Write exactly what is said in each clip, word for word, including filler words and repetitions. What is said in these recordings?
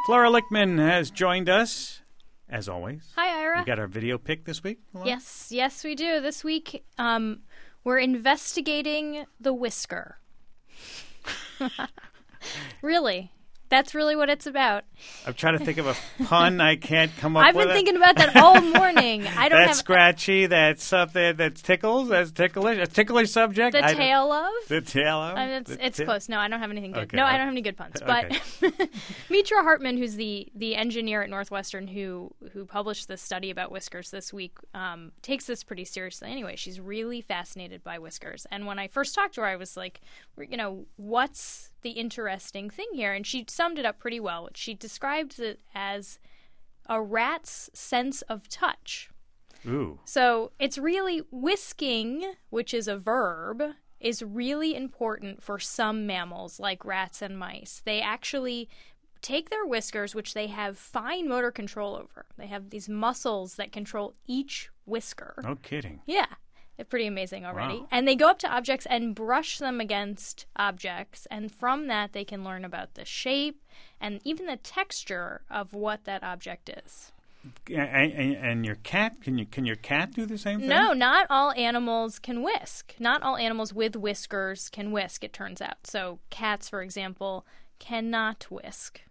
Flora Lichtman has joined us, as always. Hi, Ira. You got our video pick this week? Flora? Yes, yes, we do. This week, um, we're investigating the whisker. Really. That's really what it's about. I'm trying to think of a pun. I can't come up I've with been it. thinking about that all morning. I don't that's have scratchy. That's something that tickles. That's ticklish. A ticklish subject. the I tail of. The tail of. I mean, it's The it's ti- close. No, I don't have anything good. Okay, no, I I- don't have any good puns. okay. But Mitra Hartman, who's the the engineer at Northwestern who who published this study about whiskers this week, um, takes this pretty seriously. Anyway, she's really fascinated by whiskers. And when I first talked to her, I was like, you know, what's the interesting thing here? And she summed it up pretty well. She described it as a rat's sense of touch. Ooh. So it's really whisking, which is a verb, is really important for some mammals like rats and mice. They actually take their whiskers, which they have fine motor control over. They have these muscles that control each whisker. No kidding. Yeah. They're pretty amazing already. Wow. And they go up to objects and brush them against objects. And from that, they can learn about the shape and even the texture of what that object is. And, and, and your cat? Can you can your cat do the same thing? No, not all animals can whisk. Not all animals with whiskers can whisk, it turns out. So cats, for example, cannot whisk.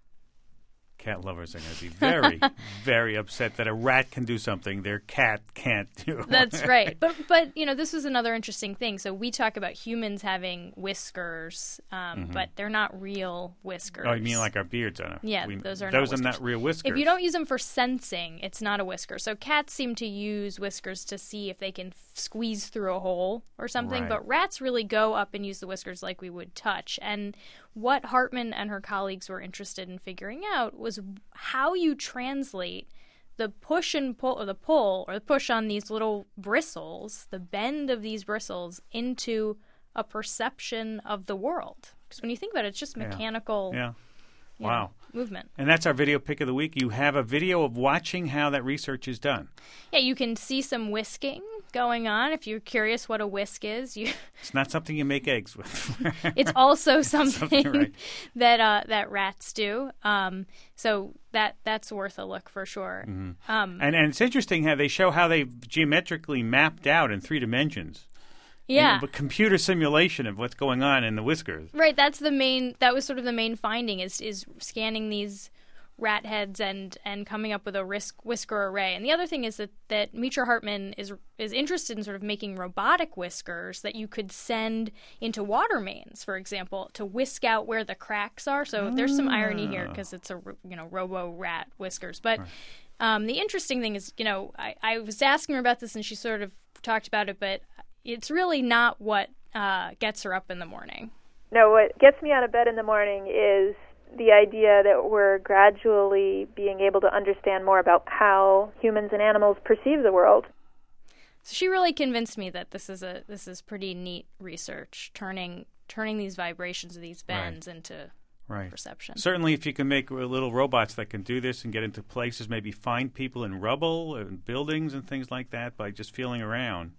Cat lovers are going to be very, very upset that a rat can do something their cat can't do. That's right. But, but you know, this was another interesting thing. So we talk about humans having whiskers, um, Mm-hmm. but they're not real whiskers. Oh, you mean like our beards on it? Yeah, we, those are not those are whiskers. not real whiskers. If you don't use them for sensing, it's not a whisker. So cats seem to use whiskers to see if they can f- squeeze through a hole or something, Right. but rats really go up and use the whiskers like we would touch. And what Hartman and her colleagues were interested in figuring out was how you translate the push and pull, or the pull, or the push on these little bristles, the bend of these bristles, into a perception of the world. Because when you think about it, it's just Yeah. mechanical Yeah. you Wow. know, movement. And that's our video pick of the week. You have a video of watching how that research is done. Yeah, you can see some whisking going on. If you're curious what a whisk is, you It's not something you make eggs with. it's also something, Something right. that uh, that rats do. Um, so that that's worth a look for sure. Mm-hmm. Um, and, and it's interesting how they show how they've geometrically mapped out in three dimensions. yeah. You know, a computer simulation of what's going on in the whiskers. Right, that's the main. That was sort of the main finding is is scanning these rat heads and and coming up with a risk, whisker array. And the other thing is that that Mitra Hartman is is interested in sort of making robotic whiskers that you could send into water mains, for example, to whisk out where the cracks are. So there's some irony here because it's a you know robo rat whiskers. But Right. um, the interesting thing is, you know, I, I was asking her about this and she sort of talked about it, but it's really not what uh, gets her up in the morning. No, what gets me out of bed in the morning is the idea that we're gradually being able to understand more about how humans and animals perceive the world. So she really convinced me that this is a this is pretty neat research, turning turning these vibrations of these bends into Right. perception. Certainly, if you can make little robots that can do this and get into places, maybe find people in rubble and buildings and things like that by just feeling around,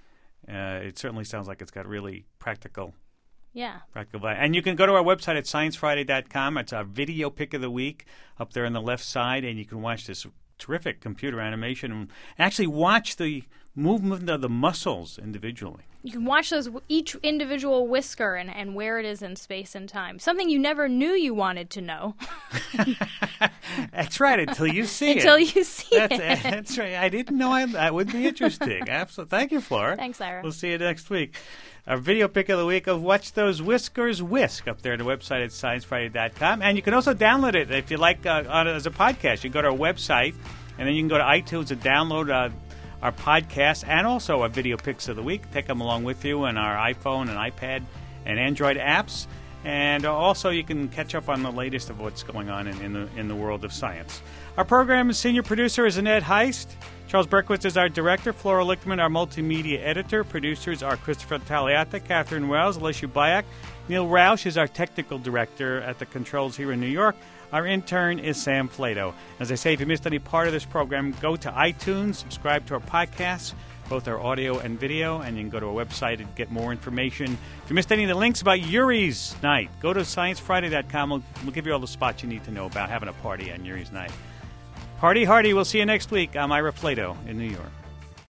uh, it certainly sounds like it's got really practical Yeah. practical value. And you can go to our website at science friday dot com. It's our video pick of the week up there on the left side, and you can watch this terrific computer animation and actually watch the movement of the muscles individually. You can watch those each individual whisker and, and where it is in space and time. Something you never knew you wanted to know That's right, until you see until it. you see That's, it. that's right. I didn't know I, that would be interesting. Absolutely. Thank you, Flora. Thanks, Ira. We'll see you next week. Our video pick of the week of Watch Those Whiskers Whisk up there on the website at science friday dot com. And you can also download it if you like uh, on, as a podcast. You can go to our website, and then you can go to iTunes and download uh, our podcast and also our video picks of the week. Take them along with you on our iPhone and iPad and Android apps. And also you can catch up on the latest of what's going on in, in the in the world of science. Our program's senior producer is Annette Heist. Charles Berkowitz is our director. Flora Lichtman, our multimedia editor. Producers are Christopher Taliata, Catherine Wells, Alicia Bayak. Neil Roush is our technical director at the controls here in New York. Our intern is Sam Flato. As I say, if you missed any part of this program, go to iTunes, subscribe to our podcasts, Both our audio and video, and you can go to our website and get more information. If you missed any of the links about Yuri's Night, go to science friday dot com. We'll, we'll give you all the spots you need to know about having a party on Yuri's Night. Party hardy. We'll see you next week. I'm Ira Flato in New York.